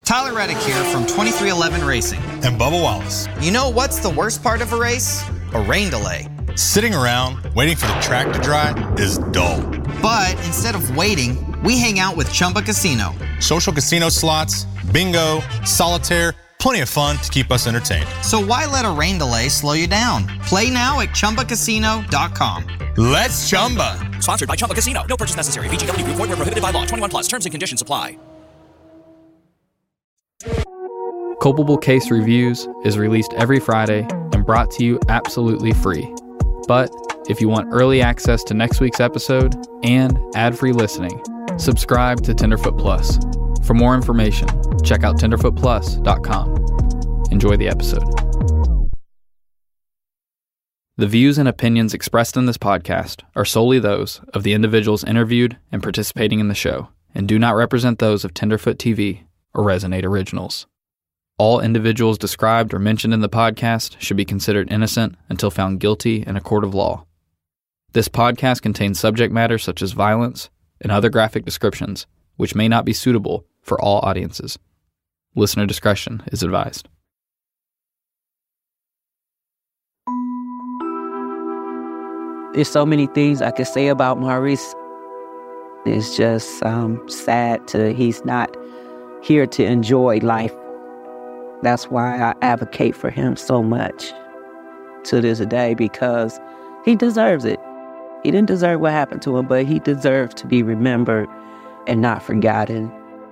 Tyler Reddick here from 2311 Racing. And Bubba Wallace. You know what's the worst part of a race? A rain delay. Sitting around waiting for the track to dry is dull. But instead of waiting, we hang out with Chumba Casino. Social casino slots, bingo, solitaire, plenty of fun to keep us entertained. So why let a rain delay slow you down? Play now at ChumbaCasino.com. Let's Chumba. Sponsored by Chumba Casino. No purchase necessary. VGW Group. Void where prohibited by law. 21 plus. Terms and conditions apply. Culpable Case Reviews is released every Friday and brought to you absolutely free. But if you want early access to next week's episode and ad-free listening, subscribe to Tenderfoot Plus. For more information, check out tenderfootplus.com. Enjoy the episode. The views and opinions expressed in this podcast are solely those of the individuals interviewed and participating in the show and do not represent those of Tenderfoot TV or Resonate Originals. All individuals described or mentioned in the podcast should be considered innocent until found guilty in a court of law. This podcast contains subject matter such as violence and other graphic descriptions, which may not be suitable for all audiences. Listener discretion is advised. There's so many things I could say about Maurice. It's just sad he's not here to enjoy life. That's why I advocate for him so much to this day, because he deserves it. He didn't deserve what happened to him, but he deserves to be remembered and not forgotten.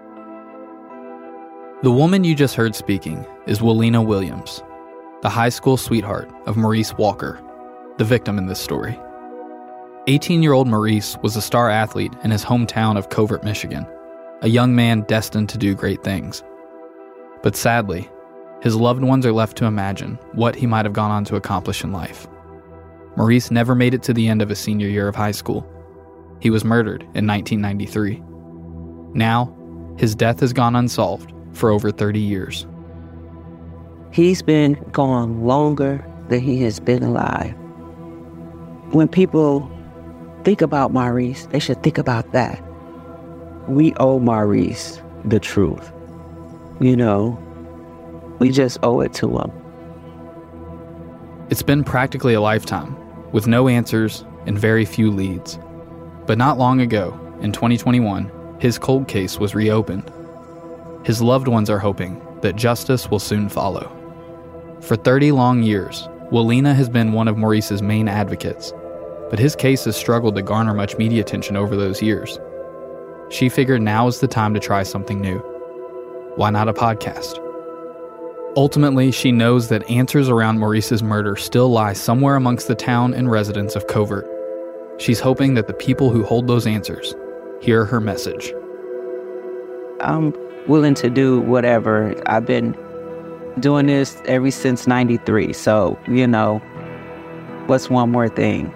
The woman you just heard speaking is Willena Williams, the high school sweetheart of Maurice Walker, the victim in this story. 18-year-old Maurice was a star athlete in his hometown of Covert, Michigan, a young man destined to do great things. But sadly, his loved ones are left to imagine what he might have gone on to accomplish in life. Maurice never made it to the end of his senior year of high school. He was murdered in 1993. Now, his death has gone unsolved for over 30 years. He's been gone longer than he has been alive. When people think about Maurice, they should think about that. We owe Maurice the truth. You know, we just owe it to him. It's been practically a lifetime, with no answers and very few leads. But not long ago, in 2021, his cold case was reopened. His loved ones are hoping that justice will soon follow. For 30 long years, Willena has been one of Maurice's main advocates, but his case has struggled to garner much media attention over those years. She figured now is the time to try something new. Why not a podcast? Ultimately, she knows that answers around Maurice's murder still lie somewhere amongst the town and residents of Covert. She's hoping that the people who hold those answers hear her message. I'm willing to do whatever. I've been doing this ever since 93. So, you know, what's one more thing?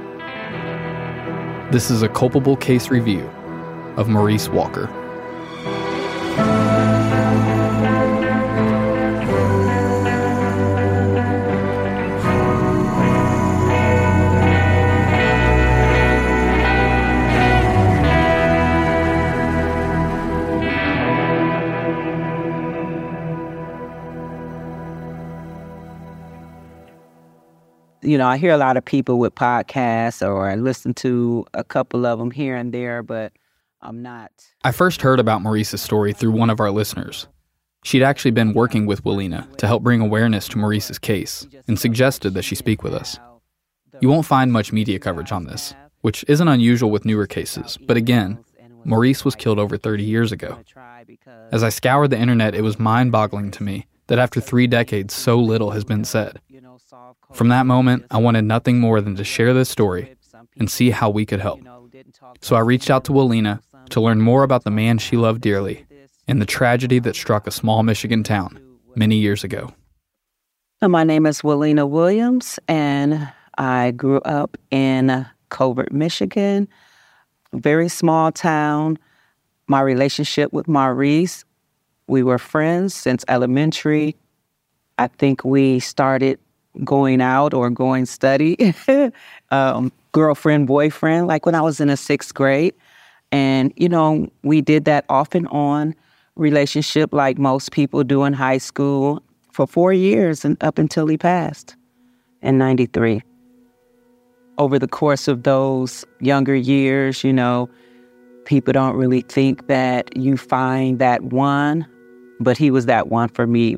This is a culpable case review of Maurice Walker. You know, I hear a lot of people with podcasts, or I listen to a couple of them here and there, but I'm not. I first heard about Maurice's story through one of our listeners. She'd actually been working with Willena to help bring awareness to Maurice's case and suggested that she speak with us. You won't find much media coverage on this, which isn't unusual with newer cases, but again, Maurice was killed over 30 years ago. As I scoured the internet, it was mind-boggling to me that after 3 decades, so little has been said. From that moment, I wanted nothing more than to share this story and see how we could help. So I reached out to Willena to learn more about the man she loved dearly and the tragedy that struck a small Michigan town many years ago. My name is Willena Williams, and I grew up in Covert, Michigan, a very small town. My relationship with Maurice, we were friends since elementary. I think we started going out or going study, girlfriend, boyfriend, like when I was in the 6th grade. And, you know, we did that off and on. relationship like most people do in high school for 4 years and up until he passed in 93. Over the course of those younger years, people don't really think that you find that one, but he was that one for me.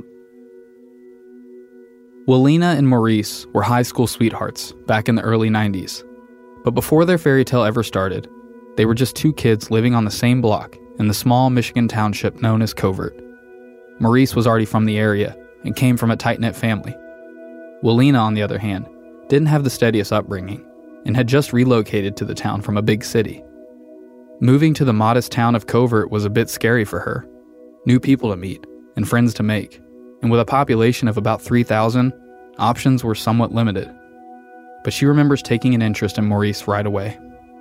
Walina and Maurice were high school sweethearts back in the early 90s. But before their fairy tale ever started, they were just two kids living on the same block in the small Michigan township known as Covert. Maurice was already from the area and came from a tight-knit family. Walina, on the other hand, didn't have the steadiest upbringing and had just relocated to the town from a big city. Moving to the modest town of Covert was a bit scary for her. New people to meet and friends to make, and with a population of about 3,000, options were somewhat limited. But she remembers taking an interest in Maurice right away.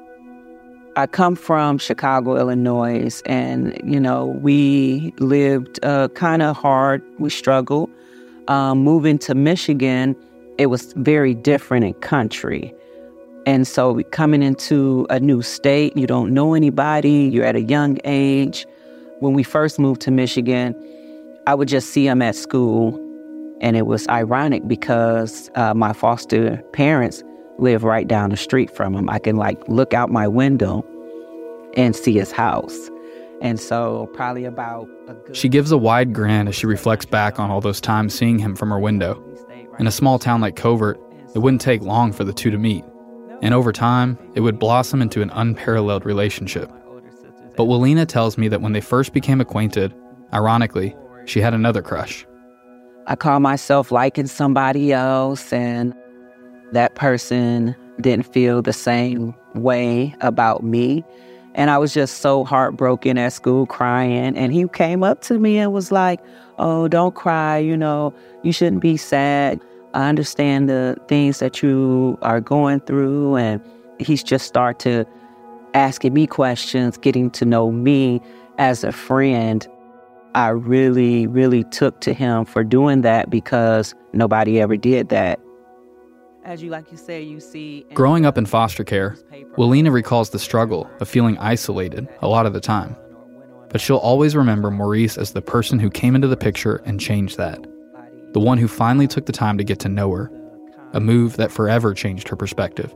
I come from Chicago, Illinois, and, we lived kind of hard. We struggled. Moving to Michigan, it was very different in country. And so coming into a new state, you don't know anybody, you're at a young age. When we first moved to Michigan, I would just see him at school. And it was ironic because my foster parents live right down the street from him. I can look out my window and see his house. And so probably about She gives a wide grin as she reflects back on all those times seeing him from her window. In a small town like Covert, it wouldn't take long for the two to meet. And over time, it would blossom into an unparalleled relationship. But Walina tells me that when they first became acquainted, ironically, she had another crush. I call myself liking somebody else, and that person didn't feel the same way about me. And I was just so heartbroken at school, crying. And he came up to me and was like, "Oh, don't cry, you shouldn't be sad. I understand the things that you are going through." And he's just started to asking me questions, getting to know me as a friend. I really, really took to him for doing that because nobody ever did that. As you say, you see... Growing up in foster care, Walina recalls the struggle of feeling isolated a lot of the time. But she'll always remember Maurice as the person who came into the picture and changed that. The one who finally took the time to get to know her. A move that forever changed her perspective.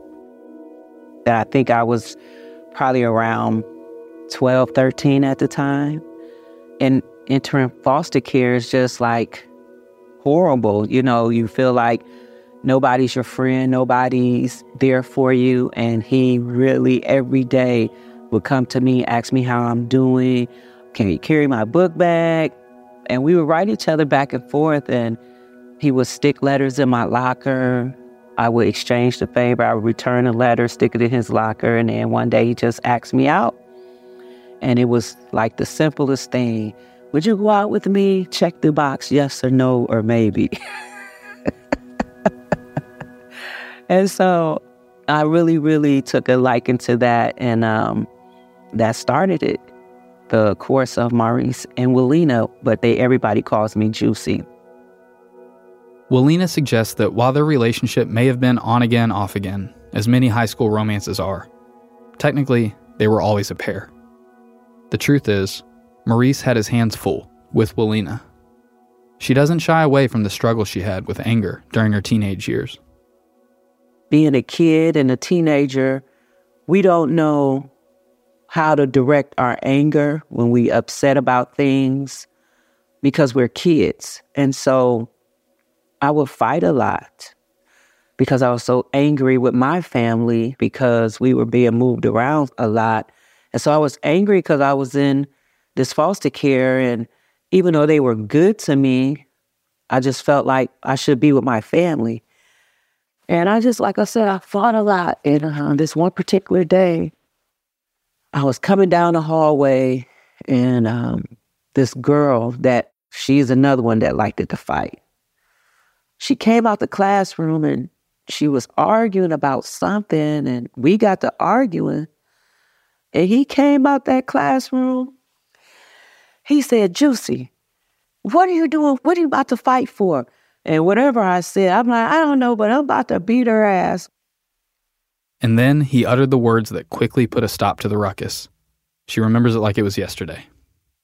I think I was probably around 12, 13 at the time. And entering foster care is just horrible. You feel like nobody's your friend, nobody's there for you. And he really every day would come to me, ask me how I'm doing. Can you carry my book bag? And we would write each other back and forth, and he would stick letters in my locker. I would exchange the favor. I would return a letter, stick it in his locker, and then one day he just asked me out. And it was the simplest thing. Would you go out with me? Check the box, yes or no or maybe. And so I really, really took a liking to that, and that started it. The course of Maurice and Walina, but everybody calls me Juicy. Walina suggests that while their relationship may have been on again, off again, as many high school romances are, technically, they were always a pair. The truth is, Maurice had his hands full with Walina. She doesn't shy away from the struggle she had with anger during her teenage years. Being a kid and a teenager, we don't know how to direct our anger when we upset about things because we're kids. And so I would fight a lot because I was so angry with my family because we were being moved around a lot. And so I was angry because I was in this foster care, and even though they were good to me, I just felt like I should be with my family. And I just, like I said, I fought a lot. And this one particular day, I was coming down the hallway, and this girl she's another one that liked it to fight. She came out the classroom, and she was arguing about something, and we got to arguing. And he came out that classroom. He said, "Juicy, what are you doing? What are you about to fight for?" And whatever I said, I'm like, "I don't know, but I'm about to beat her ass." And then he uttered the words that quickly put a stop to the ruckus. She remembers it like it was yesterday.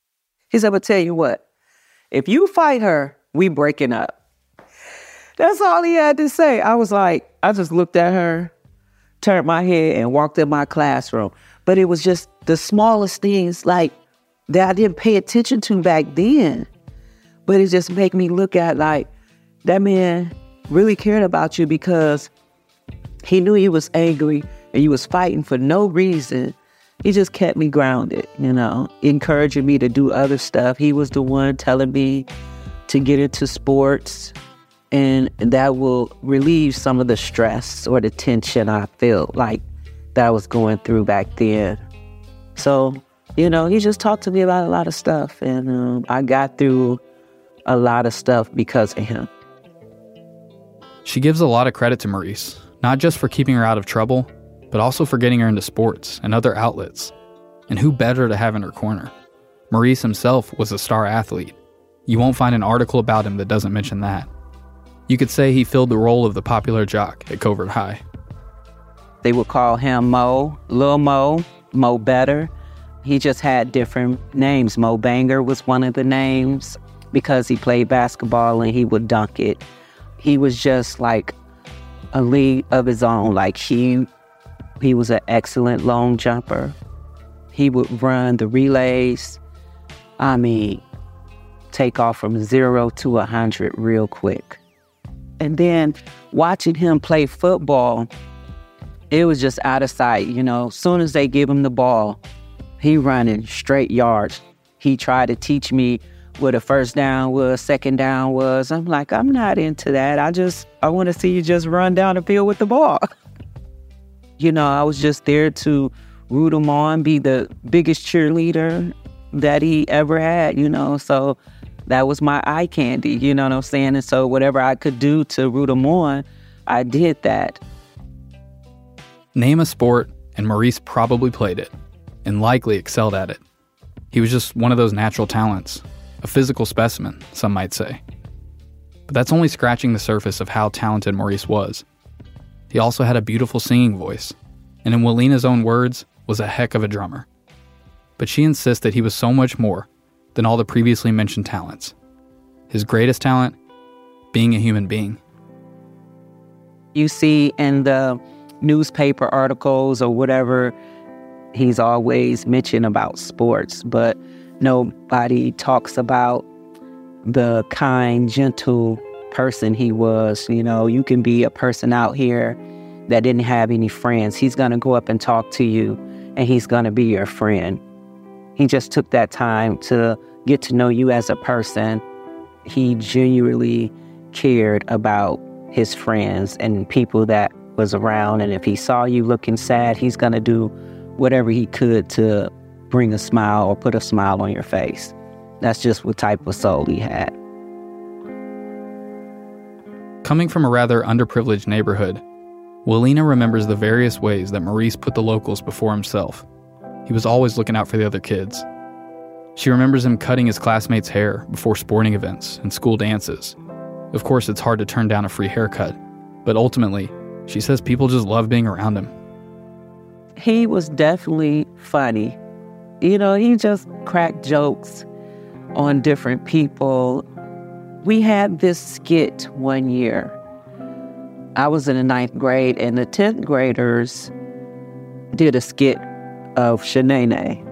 He said, but tell you what, if you fight her, we breaking up. That's all he had to say. I was like, I just looked at her, turned my head, and walked in my classroom. But it was just the smallest things like that I didn't pay attention to back then. But it just made me look at like, that man really cared about you because he knew you was angry and you was fighting for no reason. He just kept me grounded, encouraging me to do other stuff. He was the one telling me to get into sports, and that will relieve some of the stress or the tension I felt like that I was going through back then. So, he just talked to me about a lot of stuff, and I got through a lot of stuff because of him. She gives a lot of credit to Maurice, not just for keeping her out of trouble, but also for getting her into sports and other outlets. And who better to have in her corner? Maurice himself was a star athlete. You won't find an article about him that doesn't mention that. You could say he filled the role of the popular jock at Covert High. They would call him Mo, Lil Mo, Mo Better. He just had different names. Mo Banger was one of the names because he played basketball and he would dunk it. He was just like a league of his own. Like he was an excellent long jumper. He would run the relays. Take off from 0 to 100 real quick. And then watching him play football, it was just out of sight. As soon as they give him the ball, he running straight yards. He tried to teach me what a first down was, second down was. I'm like, I'm not into that. I want to see you just run down the field with the ball. I was just there to root him on, be the biggest cheerleader that he ever had, So that was my eye candy, you know what I'm saying? And so whatever I could do to root him on, I did that. Name a sport, and Maurice probably played it, and likely excelled at it. He was just one of those natural talents, a physical specimen, some might say. But that's only scratching the surface of how talented Maurice was. He also had a beautiful singing voice, and in Walena's own words, was a heck of a drummer. But she insists that he was so much more than all the previously mentioned talents. His greatest talent, being a human being. You see in the newspaper articles or whatever, he's always mentioned about sports, but nobody talks about the kind, gentle person he was. You can be a person out here that didn't have any friends. He's going to go up and talk to you, and he's going to be your friend. He just took that time to get to know you as a person. He genuinely cared about his friends and people that was around. And if he saw you looking sad, he's going to do whatever he could to bring a smile or put a smile on your face. That's just what type of soul he had. Coming from a rather underprivileged neighborhood, Walena remembers the various ways that Maurice put the locals before himself. He was always looking out for the other kids. She remembers him cutting his classmates' hair before sporting events and school dances. Of course, it's hard to turn down a free haircut, but ultimately, she says people just love being around him. He was definitely funny. He just cracked jokes on different people. We had this skit one year. I was in the 9th grade, and the 10th graders did a skit of Shanae.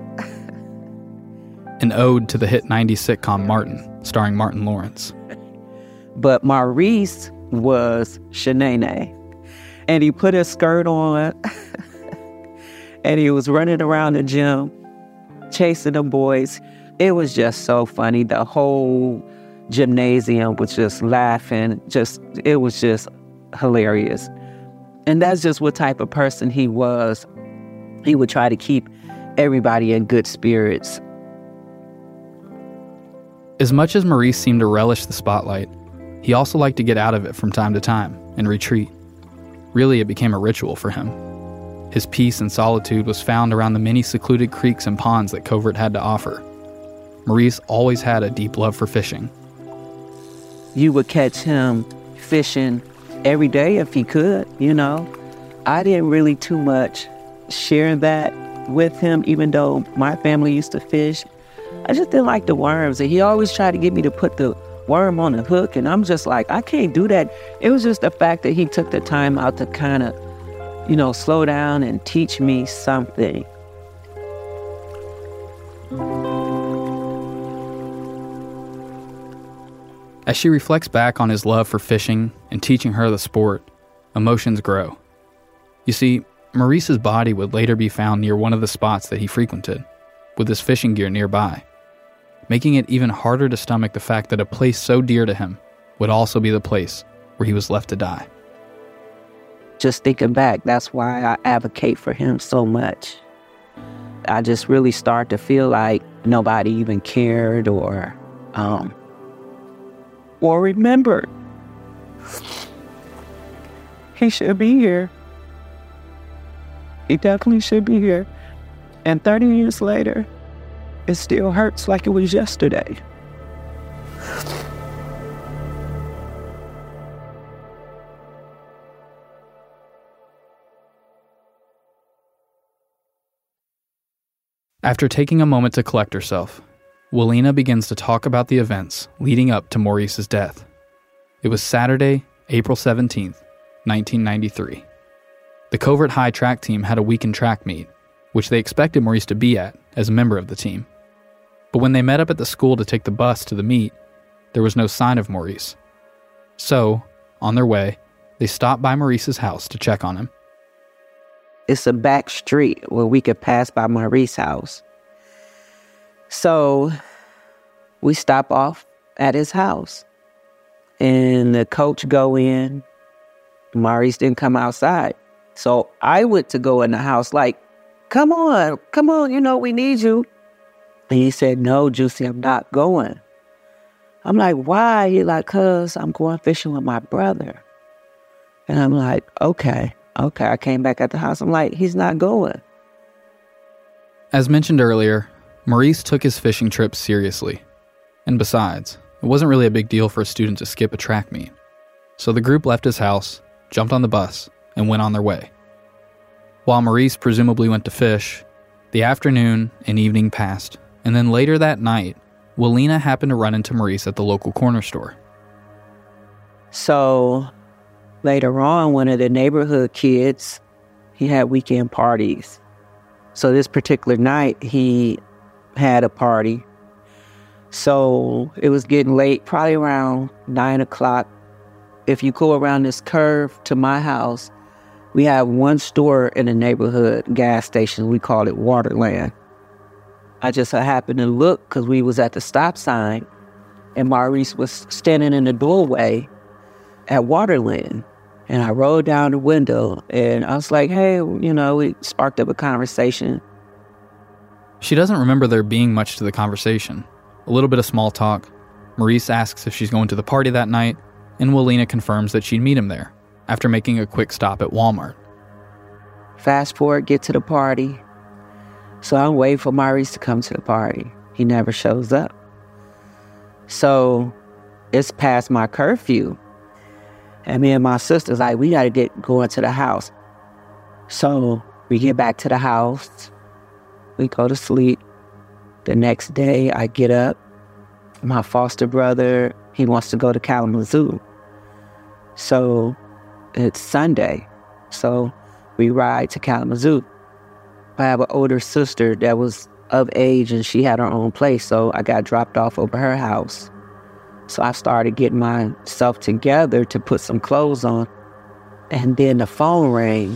An ode to the hit 90s sitcom Martin, starring Martin Lawrence. But Maurice was Shanae. And he put his skirt on, and he was running around the gym, chasing the boys. It was just so funny. The whole gymnasium was just laughing. It was just hilarious. And that's just what type of person he was. He would try to keep everybody in good spirits. As much as Maurice seemed to relish the spotlight, he also liked to get out of it from time to time and retreat. Really, it became a ritual for him. His peace and solitude was found around the many secluded creeks and ponds that Covert had to offer. Maurice always had a deep love for fishing. You would catch him fishing every day if he could, I didn't really too much share that with him, even though my family used to fish. I just didn't like the worms. And he always tried to get me to put the worm on the hook. And I'm just like, I can't do that. It was just the fact that he took the time out to kind of, slow down and teach me something. As she reflects back on his love for fishing and teaching her the sport, emotions grow. You see, Maurice's body would later be found near one of the spots that he frequented, with his fishing gear nearby, making it even harder to stomach the fact that a place so dear to him would also be the place where he was left to die. Just thinking back, that's why I advocate for him so much. I just really start to feel like nobody even cared or remembered. He should be here. He definitely should be here. And 30 years later, it still hurts like it was yesterday. After taking a moment to collect herself, Willena begins to talk about the events leading up to Maurice's death. It was Saturday, April 17th, 1993. The Covert High track team had a weekend track meet, which they expected Maurice to be at as a member of the team. But when they met up at the school to take the bus to the meet, there was no sign of Maurice. So, on their way, they stopped by Maurice's house to check on him. It's a back street where we could pass by Maurice's house. So we stop off at his house. And the coach go in. Maurice didn't come outside. So I went to go in the house like, come on, we need you. And he said, no, Juicy, I'm not going. I'm like, why? He's like, cause I'm going fishing with my brother. And I'm like, okay. I came back at the house. I'm like, he's not going. As mentioned earlier, Maurice took his fishing trips seriously. And besides, it wasn't really a big deal for a student to skip a track meet. So the group left his house, jumped on the bus, and went on their way. While Maurice presumably went to fish, the afternoon and evening passed, and then later that night, Willena happened to run into Maurice at the local corner store. So later on, one of the neighborhood kids, he had weekend parties. So this particular night, he had a party. So it was getting late, probably around 9 o'clock. If you go around this curve to my house, we have one store in the neighborhood, gas station. We call it Waterland. I just happened to look because we was at the stop sign, and Maurice was standing in the doorway at Waterland. And I rolled down the window, and I was like, hey, we sparked up a conversation. She doesn't remember there being much to the conversation. A little bit of small talk. Maurice asks if she's going to the party that night, and Willena confirms that she'd meet him there, after making a quick stop at Walmart. Fast forward, get to the party. So I'm waiting for Maurice to come to the party. He never shows up. So it's past my curfew. And me and my sister's like, we got to get going to the house. So we get back to the house. We go to sleep. The next day, I get up. My foster brother, he wants to go to Kalamazoo. So it's Sunday. So we ride to Kalamazoo. I have an older sister that was of age, and she had her own place. So I got dropped off over her house. So I started getting myself together to put some clothes on. And then the phone rang.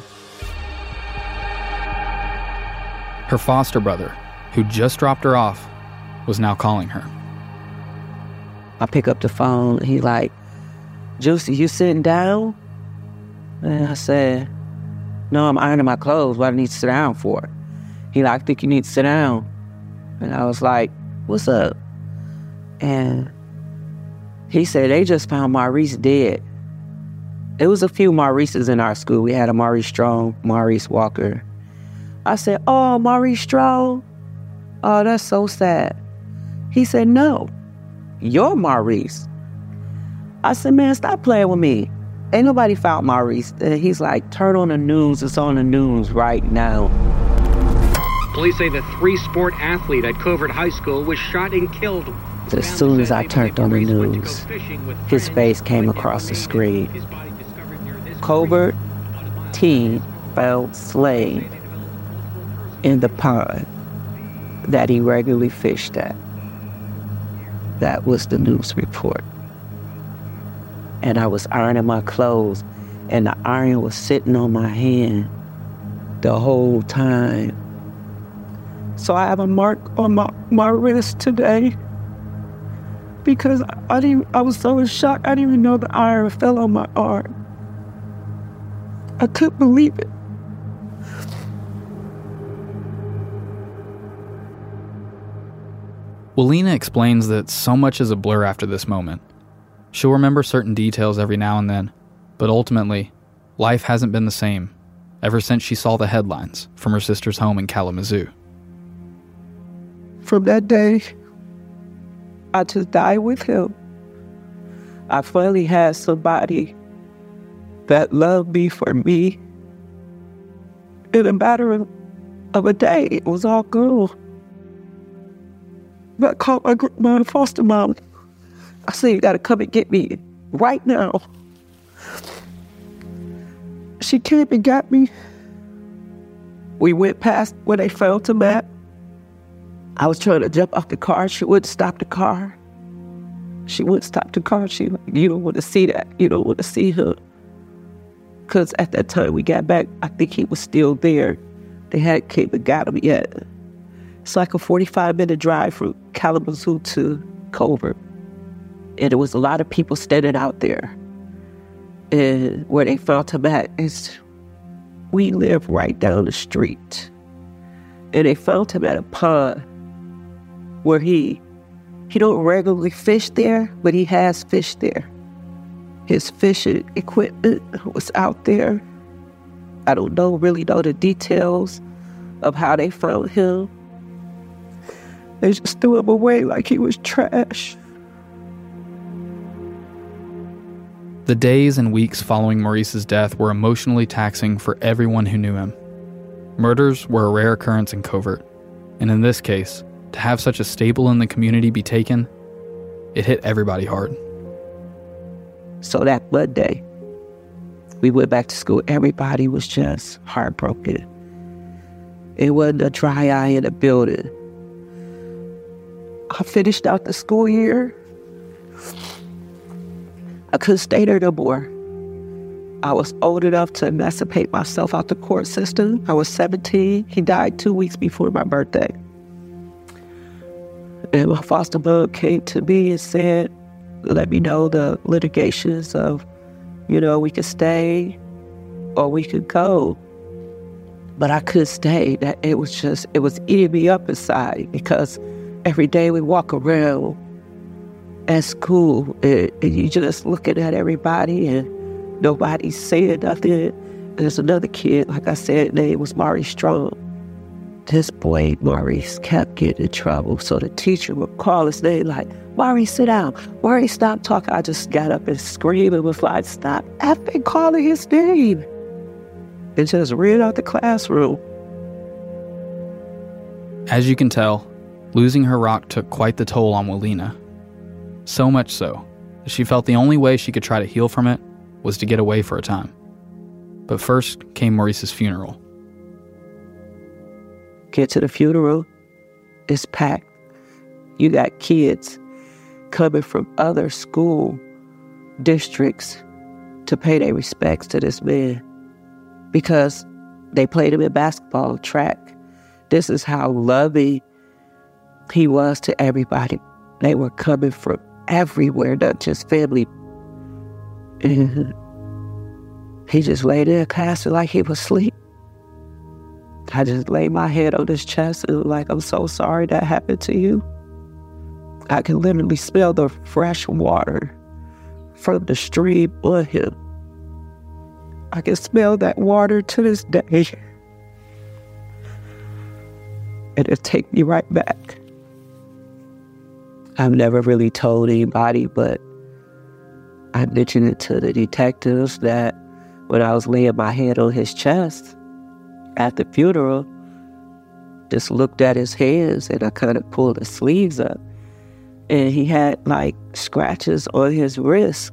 Her foster brother, who just dropped her off, was now calling her. I pick up the phone. He's like, Juicy, you sitting down? And I said, no, I'm ironing my clothes. What do I need to sit down for? He like, I think you need to sit down. And I was like, what's up? And he said, they just found Maurice dead. It was a few Maurices in our school. We had a Maurice Strong, Maurice Walker. I said, oh, Maurice Strong? Oh, that's so sad. He said, no, you're Maurice. I said, man, stop playing with me. Ain't nobody found Maurice. And he's like, turn on the news. It's on the news right now. Police say the three-sport athlete at Covert High School was shot and killed. As soon as I turned on the news, his face came across the screen. Covert teen found slain in the pond that he regularly fished at. That was the news report. And I was ironing my clothes, and the iron was sitting on my hand the whole time. So I have a mark on my wrist today because I was so in shock. I didn't even know the iron fell on my arm. I couldn't believe it. Willena explains that so much is a blur after this moment. She'll remember certain details every now and then, but ultimately, life hasn't been the same ever since she saw the headlines from her sister's home in Kalamazoo. From that day, I just died with him. I finally had somebody that loved me for me. In a matter of a day, it was all good. I called my foster mom. I said, you gotta come and get me right now. She came and got me. We went past where they found him at. I was trying to jump off the car. She wouldn't stop the car. She wouldn't stop the car. She like, you don't want to see that. You don't want to see her. Because at that time we got back, I think he was still there. They hadn't came and got him yet. It's like a 45-minute drive from Kalamazoo to Covert. And there was a lot of people standing out there. And where they found him at is, we live right down the street. And they found him at a pond where he don't regularly fish there, but he has fished there. His fishing equipment was out there. I don't really know the details of how they found him. They just threw him away like he was trash. The days and weeks following Maurice's death were emotionally taxing for everyone who knew him. Murders were a rare occurrence in Covert, and in this case, to have such a staple in the community be taken, it hit everybody hard. So that Monday, we went back to school. Everybody was just heartbroken. It wasn't a dry eye in the building. I finished out the school year. I couldn't stay there no more. I was old enough to emancipate myself out the court system. I was 17. He died 2 weeks before my birthday. And my foster mom came to me and said, let me know the litigations of, we could stay or we could go. But I couldn't stay. It was eating me up inside because every day we walk around at school and you just looking at everybody and nobody's saying nothing. There's another kid, like I said, his name was Maurice Strong. This boy, Maurice, kept getting in trouble. So the teacher would call his name like, Maurice, sit down. Maurice, stop talking. I just got up and screamed and was like, stop effing calling his name. And just ran out the classroom. As you can tell, losing her rock took quite the toll on Willena. So much so that she felt the only way she could try to heal from it was to get away for a time. But first came Maurice's funeral. Get to the funeral, it's packed. You got kids coming from other school districts to pay their respects to this man because they played him in basketball, track. This is how loving he was to everybody. They were coming from everywhere, not just family. And he just laid in a casket like he was asleep. I just laid my head on his chest and like, I'm so sorry that happened to you. I can literally smell the fresh water from the stream on him. I can smell that water to this day. And it take me right back. I've never really told anybody, but I mentioned it to the detectives that when I was laying my head on his chest at the funeral, just looked at his hands, and I kind of pulled his sleeves up, and he had like scratches on his wrist.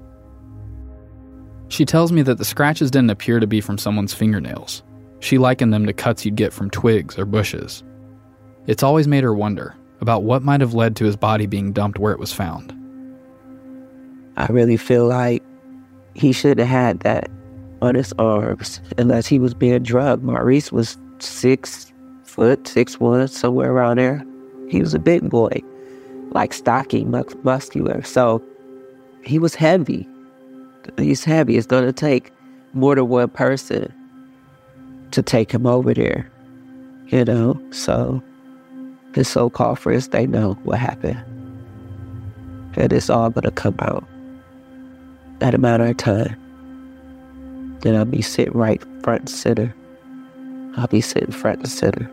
She tells me that the scratches didn't appear to be from someone's fingernails. She likened them to cuts you'd get from twigs or bushes. It's always made her wonder about what might have led to his body being dumped where it was found. I really feel like he should have had that on his arms unless he was being drugged. Maurice was 6 foot, 6'1", somewhere around there. He was a big boy, like stocky, muscular. So he was heavy. He's heavy. It's going to take more than one person to take him over there, you know? So his so-called friends, they know what happened. And it's all going to come out at a matter of time. Then I'll be sitting right front and center. I'll be sitting front and center.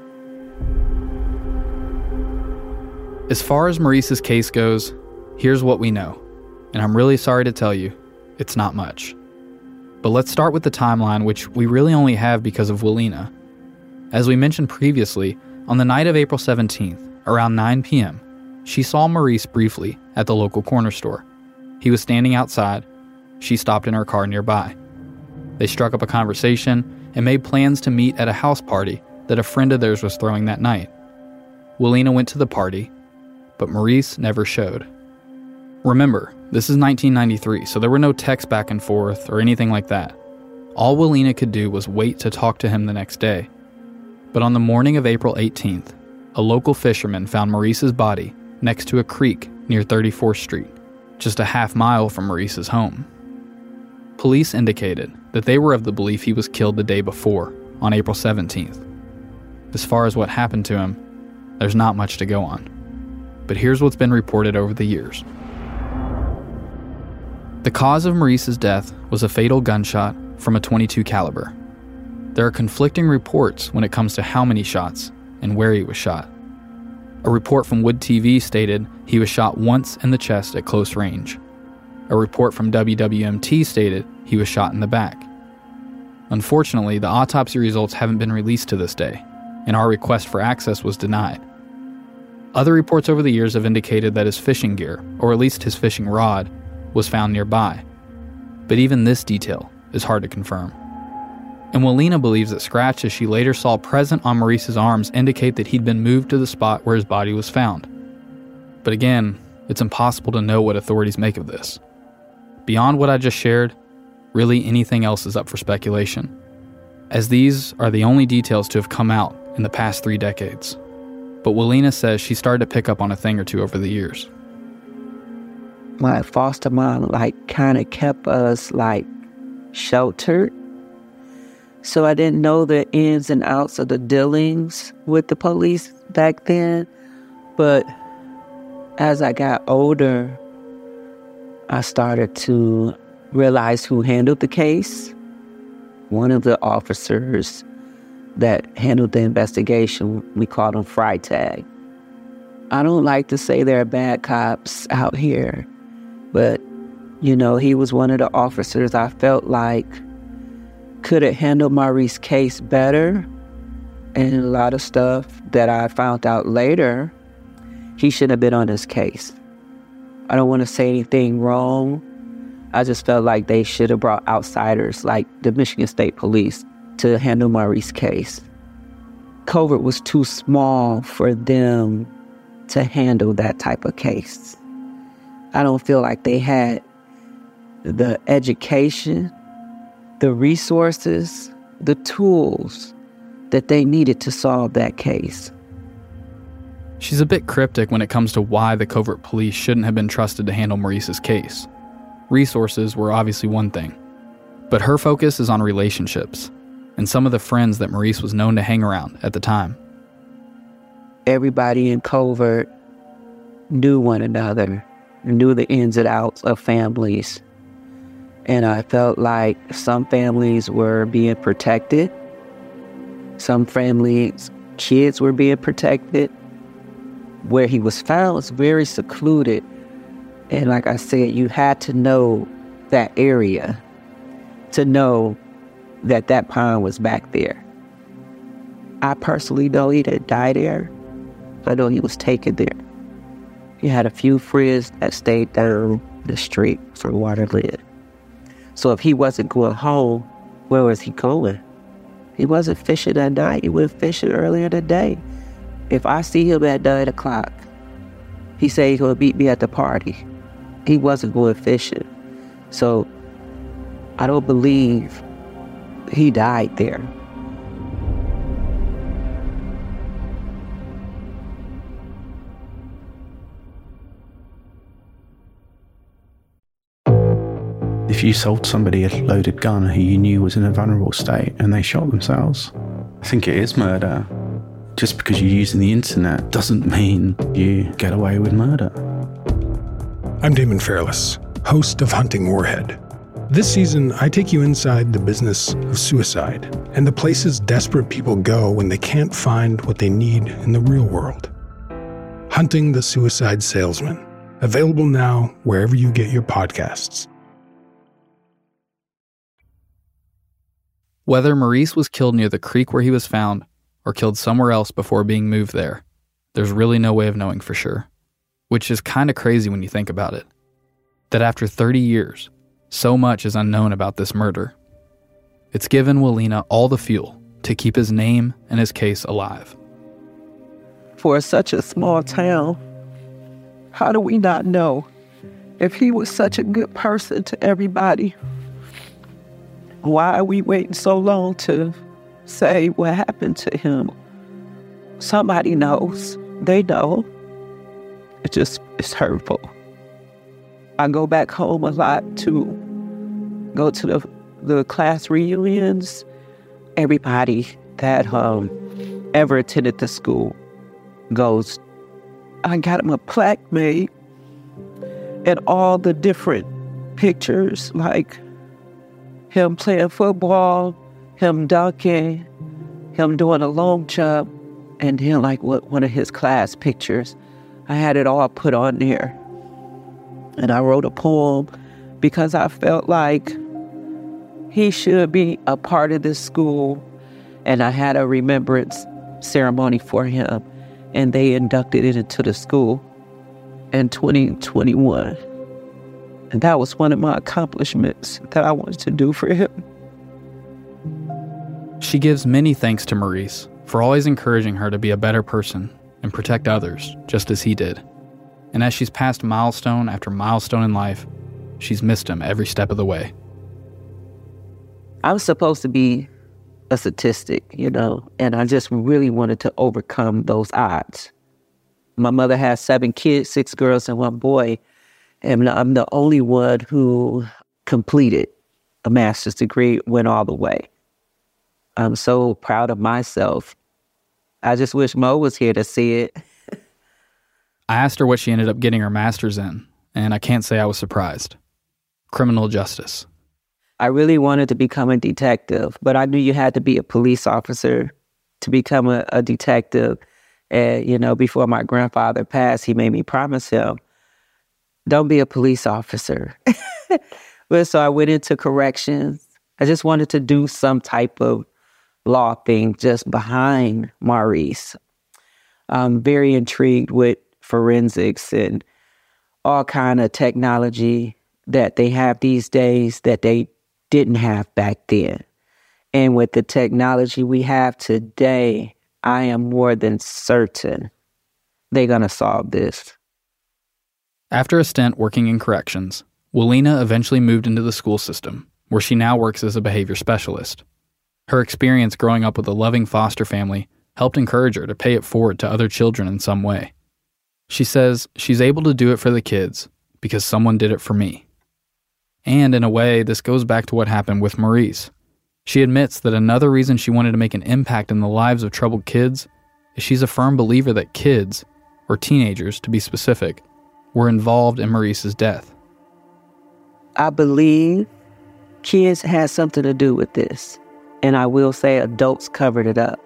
As far as Maurice's case goes, here's what we know. And I'm really sorry to tell you, it's not much. But let's start with the timeline, which we really only have because of Willena. As we mentioned previously, on the night of April 17th, around 9 p.m., she saw Maurice briefly at the local corner store. He was standing outside. She stopped in her car nearby. They struck up a conversation and made plans to meet at a house party that a friend of theirs was throwing that night. Willena went to the party, but Maurice never showed. Remember, this is 1993, so there were no texts back and forth or anything like that. All Willena could do was wait to talk to him the next day. But on the morning of April 18th, a local fisherman found Maurice's body next to a creek near 34th Street, just a half mile from Maurice's home. Police indicated that they were of the belief he was killed the day before, on April 17th. As far as what happened to him, there's not much to go on. But here's what's been reported over the years. The cause of Maurice's death was a fatal gunshot from a .22 caliber. There are conflicting reports when it comes to how many shots and where he was shot. A report from Wood TV stated he was shot once in the chest at close range. A report from WWMT stated he was shot in the back. Unfortunately, the autopsy results haven't been released to this day, and our request for access was denied. Other reports over the years have indicated that his fishing gear, or at least his fishing rod, was found nearby. But even this detail is hard to confirm. And Willena believes that scratches she later saw present on Maurice's arms indicate that he'd been moved to the spot where his body was found. But again, it's impossible to know what authorities make of this. Beyond what I just shared, really anything else is up for speculation, as these are the only details to have come out in the past 3 decades. But Willena says she started to pick up on a thing or two over the years. My foster mom, kind of kept us, sheltered. So I didn't know the ins and outs of the dealings with the police back then. But as I got older, I started to realize who handled the case. One of the officers that handled the investigation, we called him Freitag. I don't like to say there are bad cops out here, but, he was one of the officers I felt like could have handled Maurice's case better. And a lot of stuff that I found out later, he shouldn't have been on this case. I don't want to say anything wrong. I just felt like they should have brought outsiders like the Michigan State Police to handle Maurice's case. Covert was too small for them to handle that type of case. I don't feel like they had the education, the resources, the tools that they needed to solve that case. She's a bit cryptic when it comes to why the covert police shouldn't have been trusted to handle Maurice's case. Resources were obviously one thing, but her focus is on relationships and some of the friends that Maurice was known to hang around at the time. Everybody in covert knew one another, knew the ins and outs of families. And I felt like some families were being protected. Some families' kids were being protected. Where he was found was very secluded. And like I said, you had to know that area to know that that pond was back there. I personally know he didn't die there. I know he was taken there. He had a few friends that stayed down the street from Waterland. So if he wasn't going home, where was he going? He wasn't fishing at night. He went fishing earlier in the day. If I see him at 9 o'clock, he said he's going to meet me at the party. He wasn't going fishing. So I don't believe he died there. If you sold somebody a loaded gun who you knew was in a vulnerable state and they shot themselves, I think it is murder. Just because you're using the internet doesn't mean you get away with murder. I'm Damon Fairless, host of Hunting Warhead. This season, I take you inside the business of suicide and the places desperate people go when they can't find what they need in the real world. Hunting the Suicide Salesman, available now wherever you get your podcasts. Whether Maurice was killed near the creek where he was found or killed somewhere else before being moved there, there's really no way of knowing for sure, which is kind of crazy when you think about it. That after 30 years, so much is unknown about this murder. It's given Willena all the fuel to keep his name and his case alive. For such a small town, how do we not know if he was such a good person to everybody? Why are we waiting so long to say what happened to him? Somebody knows. They know. It's hurtful. I go back home a lot to go to the class reunions. Everybody that ever attended the school goes. I got him a plaque made and all the different pictures, like him playing football, him dunking, him doing a long jump, and then like one of his class pictures. I had it all put on there. And I wrote a poem because I felt like he should be a part of this school. And I had a remembrance ceremony for him, and they inducted it into the school in 2021. And that was one of my accomplishments that I wanted to do for him. She gives many thanks to Maurice for always encouraging her to be a better person and protect others, just as he did. And as she's passed milestone after milestone in life, she's missed him every step of the way. I was supposed to be a statistic, and I just really wanted to overcome those odds. My mother has 7 kids, 6 girls and 1 boy, and I'm the only one who completed a master's degree, went all the way. I'm so proud of myself. I just wish Mo was here to see it. I asked her what she ended up getting her master's in, and I can't say I was surprised. Criminal justice. I really wanted to become a detective, but I knew you had to be a police officer to become a detective. And, before my grandfather passed, he made me promise him, don't be a police officer. But so I went into corrections. I just wanted to do some type of law thing just behind Maurice. I'm very intrigued with forensics and all kind of technology that they have these days that they didn't have back then. And with the technology we have today, I am more than certain they're going to solve this. After a stint working in corrections, Willena eventually moved into the school system, where she now works as a behavior specialist. Her experience growing up with a loving foster family helped encourage her to pay it forward to other children in some way. She says she's able to do it for the kids because someone did it for me. And in a way, this goes back to what happened with Maurice. She admits that another reason she wanted to make an impact in the lives of troubled kids is she's a firm believer that kids, or teenagers to be specific, were involved in Maurice's death. I believe kids had something to do with this. And I will say adults covered it up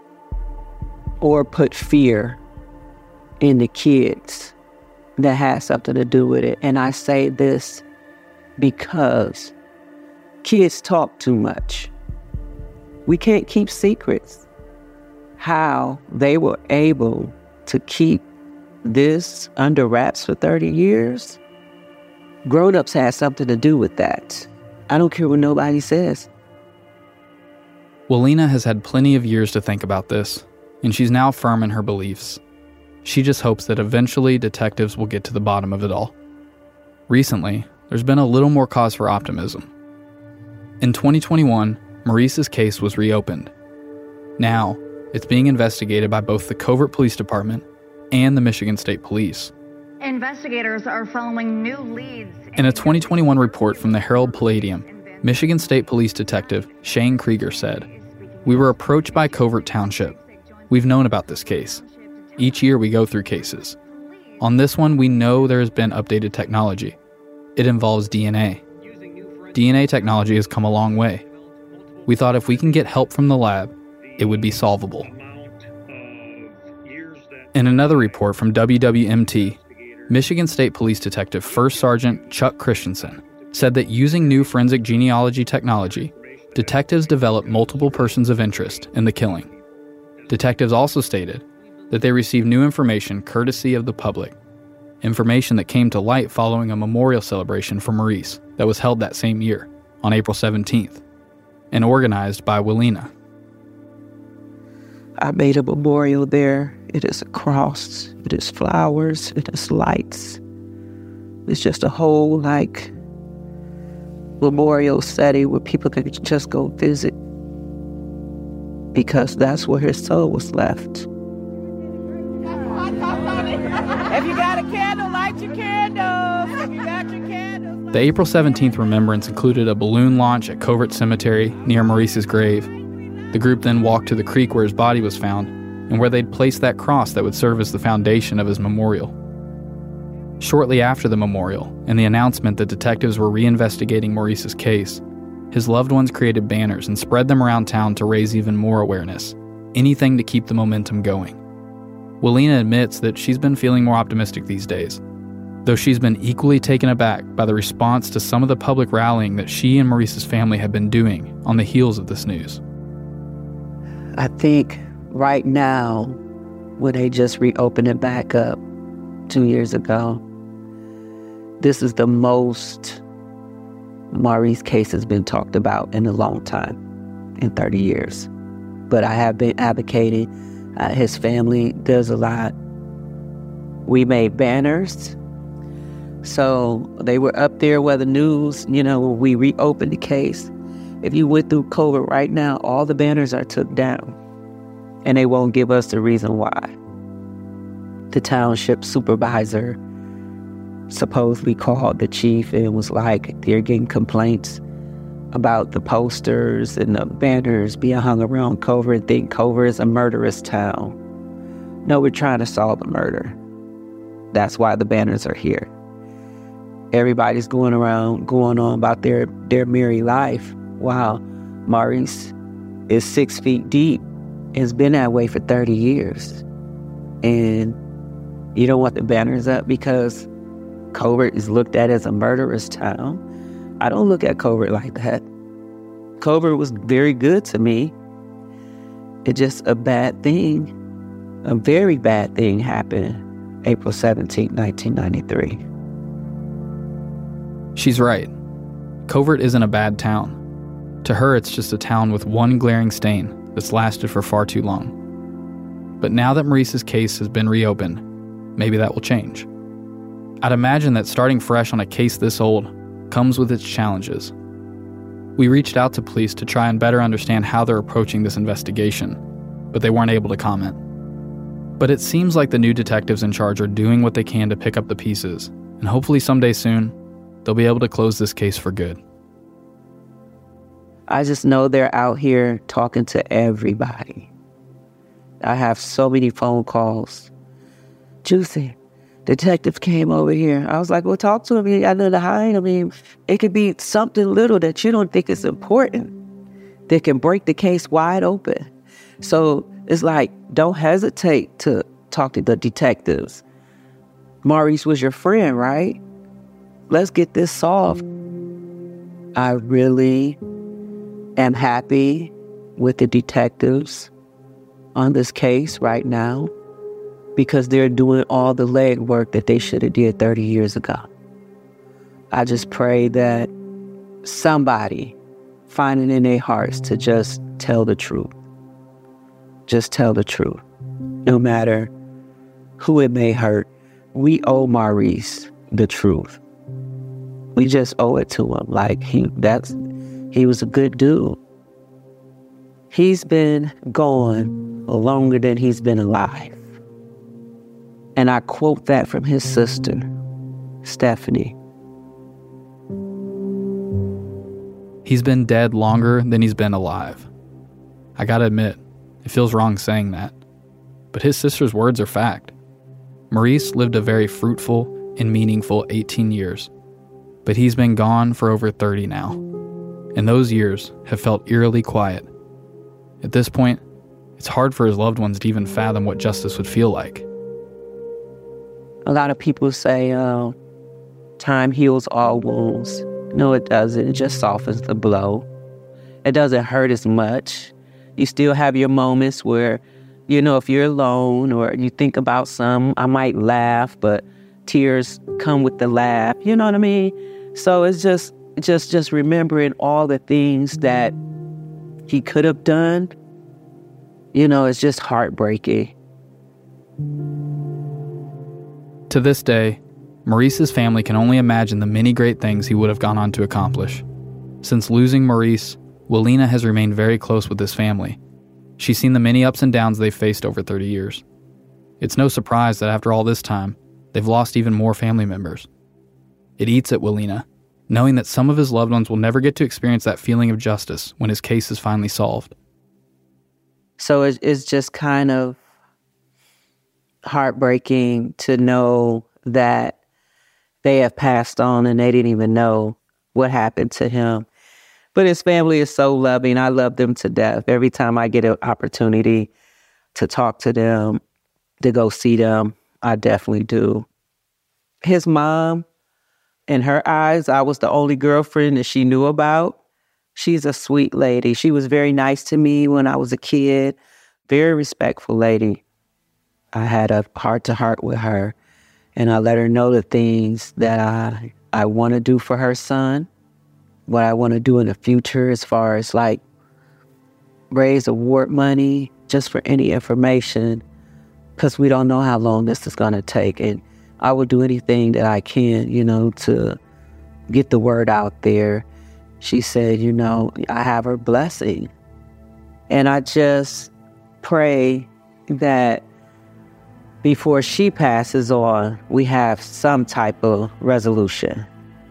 or put fear in the kids that had something to do with it. And I say this because kids talk too much. We can't keep secrets. how they were able to keep this under wraps for 30 years, grown-ups had something to do with that. I don't care what nobody says. Willena has had plenty of years to think about this, and she's now firm in her beliefs. She just hopes that eventually detectives will get to the bottom of it all. Recently, there's been a little more cause for optimism. In 2021, Maurice's case was reopened. Now, it's being investigated by both the Covert Police Department and the Michigan State Police. Investigators are following new leads. In a 2021 report from the Herald Palladium, Michigan State Police Detective Shane Krieger said, "We were approached by Covert Township. We've known about this case. Each year we go through cases. On this one, we know there has been updated technology. It involves DNA. DNA technology has come a long way. We thought if we can get help from the lab, it would be solvable." In another report from WWMT, Michigan State Police Detective First Sergeant Chuck Christensen said that using new forensic genealogy technology, detectives developed multiple persons of interest in the killing. Detectives also stated that they received new information courtesy of the public, information that came to light following a memorial celebration for Maurice that was held that same year, on April 17th, and organized by Willena. I made a memorial there. It is a cross. It is flowers. It is lights. It's just a whole, memorial setting where people could just go visit, because that's where his soul was left. If you got a candle, light your candles. If you got your candles. The April 17th remembrance included a balloon launch at Covert Cemetery near Maurice's grave. The group then walked to the creek where his body was found and where they'd placed that cross that would serve as the foundation of his memorial. Shortly after the memorial and the announcement that detectives were reinvestigating Maurice's case, his loved ones created banners and spread them around town to raise even more awareness, anything to keep the momentum going. Willena admits that she's been feeling more optimistic these days, though she's been equally taken aback by the response to some of the public rallying that she and Maurice's family have been doing on the heels of this news. I think right now, when they just reopened it back up 2 years ago, this is the most Maurice's case has been talked about in a long time, in 30 years. But I have been advocating. His family does a lot. We made banners. So they were up there where the news, when we reopened the case. If you went through Covert right now, all the banners are took down. And they won't give us the reason why. The township supervisor supposedly called the chief and was like, they're getting complaints about the posters and the banners being hung around Covert and think Covert is a murderous town. No, we're trying to solve a murder. That's why the banners are here. Everybody's going on about their merry life. Wow, Maurice is 6 feet deep. It's been that way for 30 years. And you don't want the banners up because Covert is looked at as a murderous town. I don't look at Covert like that. Covert was very good to me. It's just a bad thing, a very bad thing happened April 17, 1993. She's right. Covert isn't a bad town. To her, it's just a town with one glaring stain that's lasted for far too long. But now that Maurice's case has been reopened, maybe that will change. I'd imagine that starting fresh on a case this old comes with its challenges. We reached out to police to try and better understand how they're approaching this investigation, but they weren't able to comment. But it seems like the new detectives in charge are doing what they can to pick up the pieces, and hopefully someday soon, they'll be able to close this case for good. I just know they're out here talking to everybody. I have so many phone calls. Juicy, detective came over here. I was like, well, talk to him. I know to hide. I mean, it could be something little that you don't think is important that can break the case wide open. So it's like, don't hesitate to talk to the detectives. Maurice was your friend, right? Let's get this solved. I really am happy with the detectives on this case right now because they're doing all the legwork that they should have did 30 years ago. I just pray that somebody find it in their hearts to just tell the truth. Just tell the truth. No matter who it may hurt, we owe Maurice the truth. We just owe it to him. Like, he was a good dude. He's been gone longer than he's been alive. And I quote that from his sister, Stephanie. He's been dead longer than he's been alive. I gotta admit, it feels wrong saying that. But his sister's words are fact. Maurice lived a very fruitful and meaningful 18 years. But he's been gone for over 30 now. And those years have felt eerily quiet. At this point, it's hard for his loved ones to even fathom what justice would feel like. A lot of people say, time heals all wounds. No, it doesn't. It just softens the blow. It doesn't hurt as much. You still have your moments where, if you're alone or you think about I might laugh, but tears come with the laugh. You know what I mean? So it's just remembering all the things that he could have done. It's just heartbreaking. To this day, Maurice's family can only imagine the many great things he would have gone on to accomplish. Since losing Maurice, Willena has remained very close with his family. She's seen the many ups and downs they've faced over 30 years. It's no surprise that after all this time, they've lost even more family members. It eats at Willena, knowing that some of his loved ones will never get to experience that feeling of justice when his case is finally solved. So it's just kind of heartbreaking to know that they have passed on and they didn't even know what happened to him. But his family is so loving. I love them to death. Every time I get an opportunity to talk to them, to go see them, I definitely do. His mom, in her eyes, I was the only girlfriend that she knew about. She's a sweet lady. She was very nice to me when I was a kid. Very respectful lady. I had a heart-to-heart with her, and I let her know the things that I want to do for her son, what I want to do in the future as far as like raise award money just for any information, because we don't know how long this is going to take. And I will do anything that I can, to get the word out there. She said, I have her blessing. And I just pray that before she passes on, we have some type of resolution.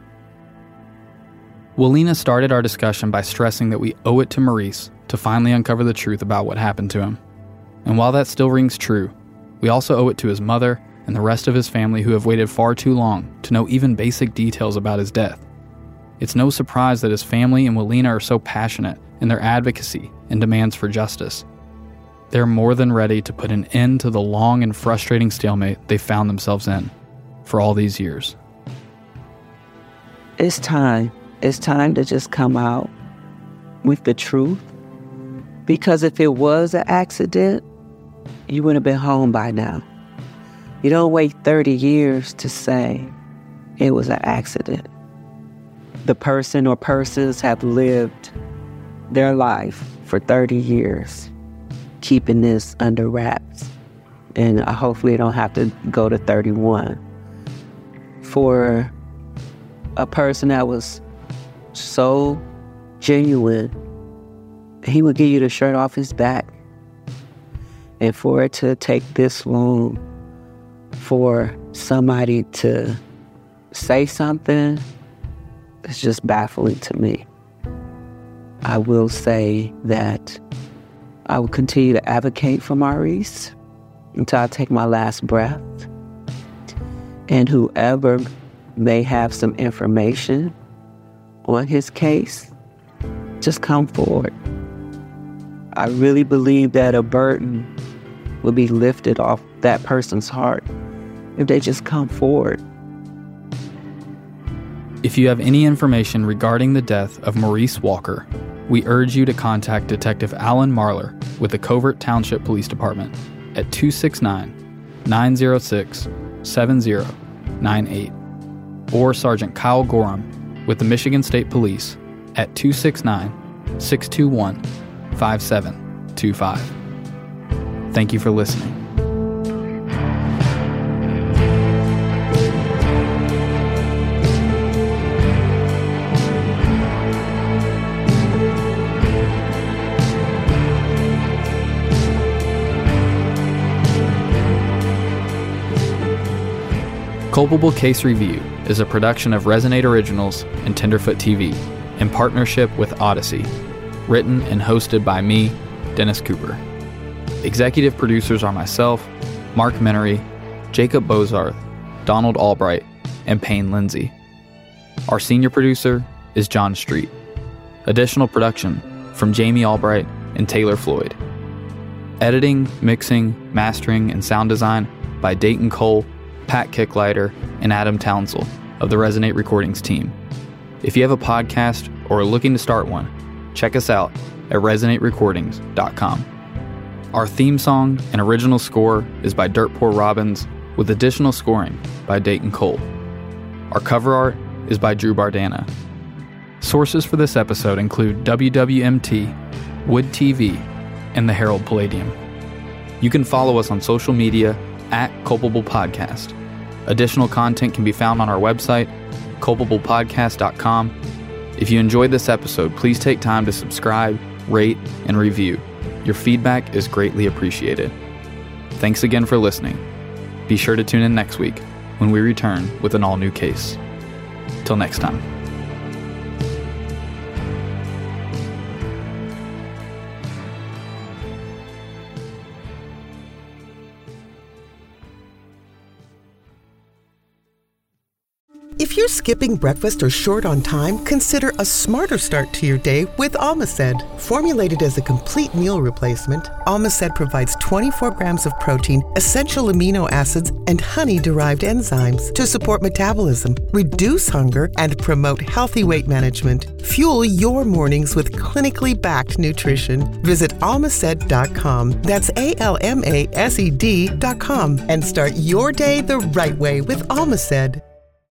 Willena started our discussion by stressing that we owe it to Maurice to finally uncover the truth about what happened to him. And while that still rings true, we also owe it to his mother and the rest of his family who have waited far too long to know even basic details about his death. It's no surprise that his family and Willena are so passionate in their advocacy and demands for justice. They're more than ready to put an end to the long and frustrating stalemate they found themselves in for all these years. It's time. It's time to just come out with the truth. Because if it was an accident, you would have been home by now. You don't wait 30 years to say it was an accident. The person or persons have lived their life for 30 years, keeping this under wraps. And hopefully I don't have to go to 31. For a person that was so genuine, he would give you the shirt off his back. And for it to take this long for somebody to say something, it's just baffling to me. I will say that I will continue to advocate for Maurice until I take my last breath. And whoever may have some information on his case, just come forward. I really believe that a burden will be lifted off that person's heart if they just come forward. If you have any information regarding the death of Maurice Walker, we urge you to contact Detective Alan Marler with the Covert Township Police Department at 269-906-7098 or Sergeant Kyle Gorham with the Michigan State Police at 269-621-5725. Thank you for listening. Culpable Case Review is a production of Resonate Originals and Tenderfoot TV in partnership with Odyssey, written and hosted by me, Dennis Cooper. Executive producers are myself, Mark Menery, Jacob Bozarth, Donald Albright, and Payne Lindsay. Our senior producer is John Street. Additional production from Jamie Albright and Taylor Floyd. Editing, mixing, mastering, and sound design by Dayton Cole, Pat Kicklighter, and Adam Townsell of the Resonate Recordings team. If you have a podcast or are looking to start one, check us out at resonaterecordings.com. Our theme song and original score is by Dirt Poor Robbins, with additional scoring by Dayton Cole. Our cover art is by Drew Bardana. Sources for this episode include WWMT, Wood TV, and the Herald Palladium. You can follow us on social media at Culpable Podcast. Additional content can be found on our website, culpablepodcast.com. If you enjoyed this episode, please take time to subscribe, rate, and review. Your feedback is greatly appreciated. Thanks again for listening. Be sure to tune in next week when we return with an all-new case. Till next time. If you're skipping breakfast or short on time, consider a smarter start to your day with Almaced. Formulated as a complete meal replacement, Almaced provides 24 grams of protein, essential amino acids, and honey-derived enzymes to support metabolism, reduce hunger, and promote healthy weight management. Fuel your mornings with clinically backed nutrition. Visit almaced.com. That's ALMASED.com and start your day the right way with Almaced.